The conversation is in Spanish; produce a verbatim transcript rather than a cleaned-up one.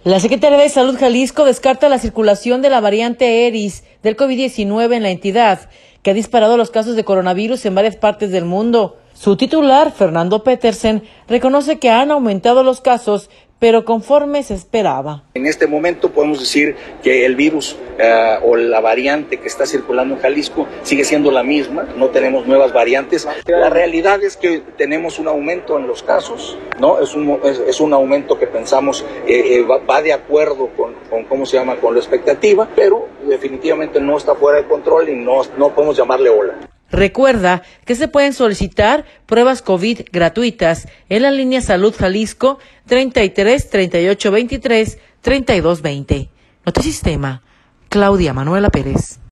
La Secretaría de Salud Jalisco descarta la circulación de la variante Eris del COVID diecinueve en la entidad, que ha disparado los casos de coronavirus en varias partes del mundo. Su titular, Fernando Petersen, reconoce que han aumentado los casos, pero conforme se esperaba. En este momento podemos decir que el virus uh, o la variante que está circulando en Jalisco sigue siendo la misma, no tenemos nuevas variantes. La realidad es que tenemos un aumento en los casos, ¿no? Es un, es, es un aumento que pensamos eh, eh, va, va de acuerdo con, con, ¿cómo se llama?, con la expectativa, pero definitivamente no está fuera de control y no, no podemos llamarle ola. Recuerda que se pueden solicitar pruebas COVID gratuitas en la línea Salud Jalisco treinta y tres, treinta y ocho, veintitrés, treinta y dos, veinte. Notisistema, Claudia Manuela Pérez.